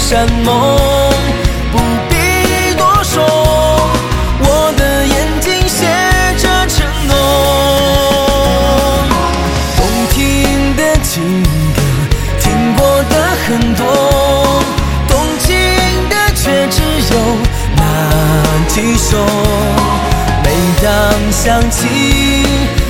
山盟，不必多说，我的眼睛写着承诺。动听的情歌听过的很多，动情的却只有那几首。每当想起